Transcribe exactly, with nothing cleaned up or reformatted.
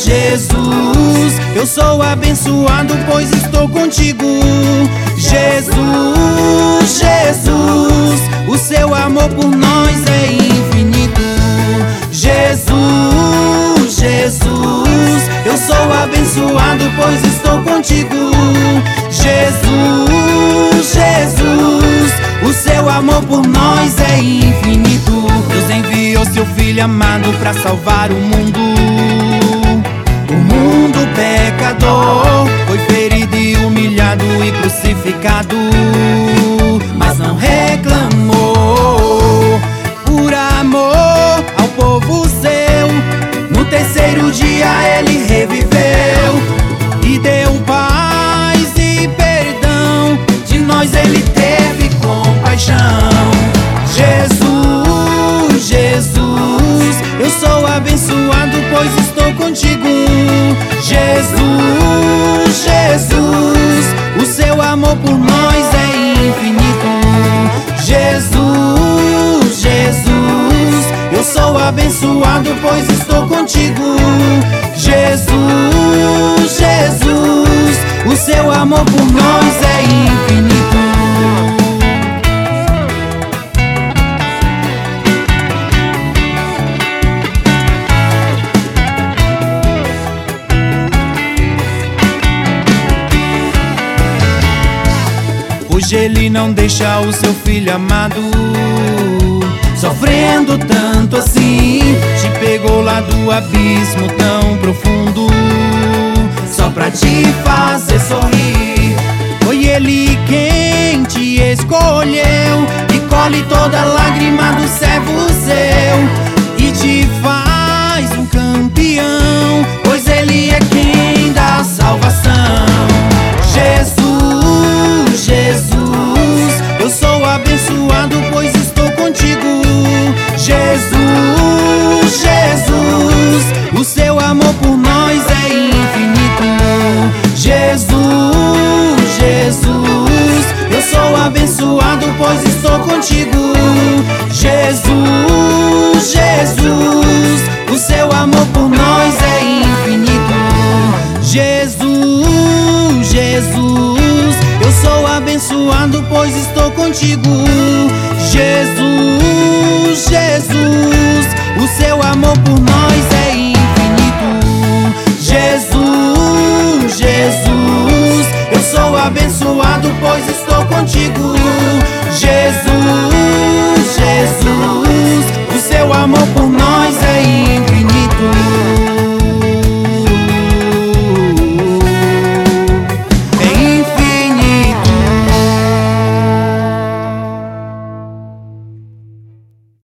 Jesus, eu sou abençoado, pois estou contigo. Jesus, Jesus, o seu amor por nós é infinito. Jesus, Jesus, eu sou abençoado, pois estou contigo. Jesus, Jesus, o seu amor por nós é infinito. Deus enviou seu Filho amado para salvar o mundo. O mundo pecador foi ferido e humilhado e crucificado, mas não reclamou. Por amor ao povo seu, no terceiro dia ele reviveu e deu paz e perdão. De nós ele teve compaixão. Jesus, Jesus, eu sou abençoado, pois estou contigo. Jesus, Jesus, o seu amor por nós é infinito. Jesus, Jesus, eu sou abençoado, pois estou contigo. Jesus, Jesus, o seu amor por nós é infinito. Hoje ele não deixa o seu filho amado sofrendo tanto assim. Te pegou lá do abismo tão profundo, só pra te fazer sorrir. Foi ele quem te escolheu e colhe toda lágrima do servo seu e te faz um campeão, pois ele é quem dá salvação. Jesus, Jesus, eu sou abençoado, pois estou contigo. Jesus, Jesus, o seu amor por nós é infinito. Jesus, Jesus, eu sou abençoado, pois estou contigo. Jesus, Jesus, o seu amor por nós é infinito. Jesus, Jesus, eu sou abençoado, pois estou contigo. Jesus, Jesus, o seu amor por nós é infinito. Jesus, Jesus, eu sou abençoado, pois estou contigo. Jesus,